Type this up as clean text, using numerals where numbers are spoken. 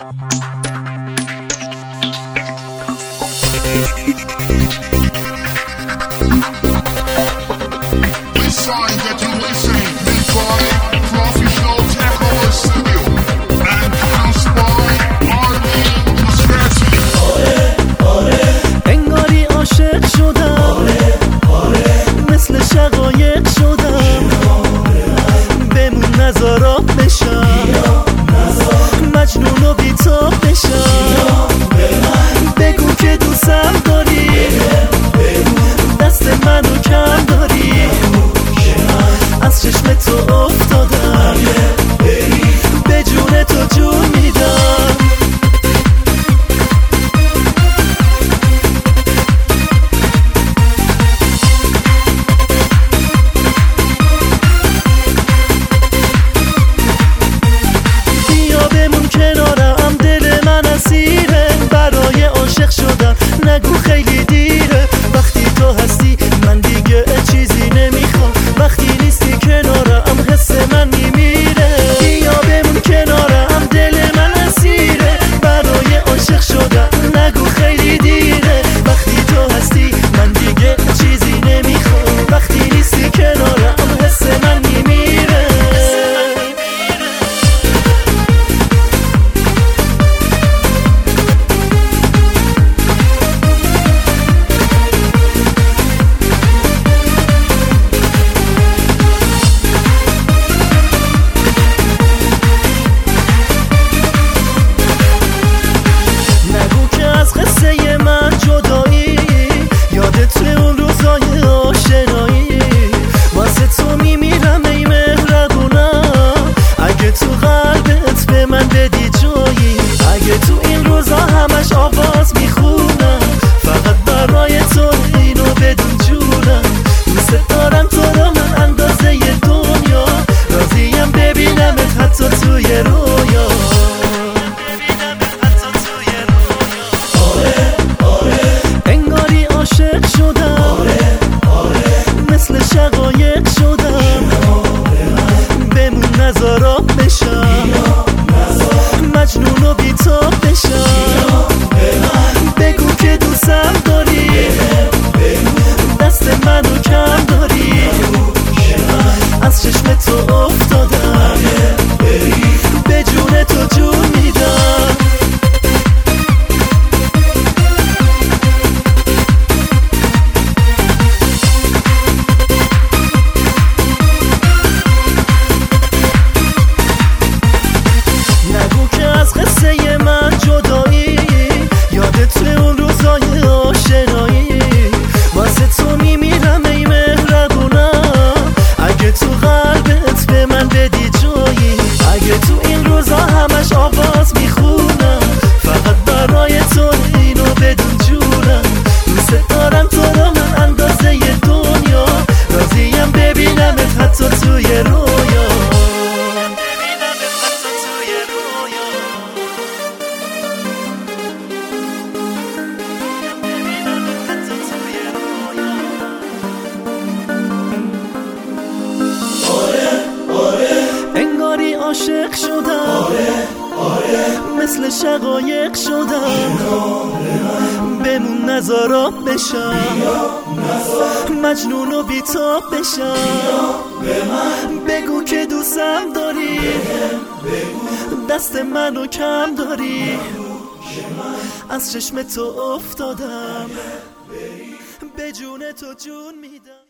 انگاری عاشق شدم، مثل شقایق شدم، بمون نزارا بشم، مجنون و بی‌تاب بشم. بگو که دوستم داری، دست منو کم داری، از چشم تو افتادم، به جون تو جون میدم. کنارم دل من اسیره، برای عاشق شدم نگو خیلی دیره. وقتی تو هستی من دیگه چیزی نمیخوام، وقتی نیستی کنارم حس من میمیره. بیا بمون کنارم دل من اسیره، برای عاشق شدم نگو خیلی دیره. وقتی تو هستی من دیگه چیزی نمیخوام، وقتی نیستی کنارم حس من میمیره. اگه تو این روزا همش آواز میخونم، فقط برای تو اینو بدون جونم. دوست دارم تو رو من اندازه دنیا، راضیم ببینمت حتی توی رویا. انگاری عاشق شدم، مثل شقایق شدم، بمون نزارا بشم، مجنون و بی‌تاب بشم. بگو که دوستم داری، دست منو کم داری، از چشم تو افتادم، به جون تو جون میدم. قصه من جدایی، یادت اون روزای آشنایی، واسه تو میمیرم ای مهربونم. اگه تو قلبت به من بدی جایی، اگه تو این روزا همش آواز میخونم، فقط برای تو اینو بدون جونم. دوست دارم تو رو من اندازه دنیا، راضیم ببینمت حتی توی رویا. انگاری عاشق شدم، مثل شقایق شدم، بمون نزارا بشم، مجنون و بی‌تاب بشم. بگو که دوستم داری، دست منو کم داری، از چشم تو افتادم، به جون تو جون میدم.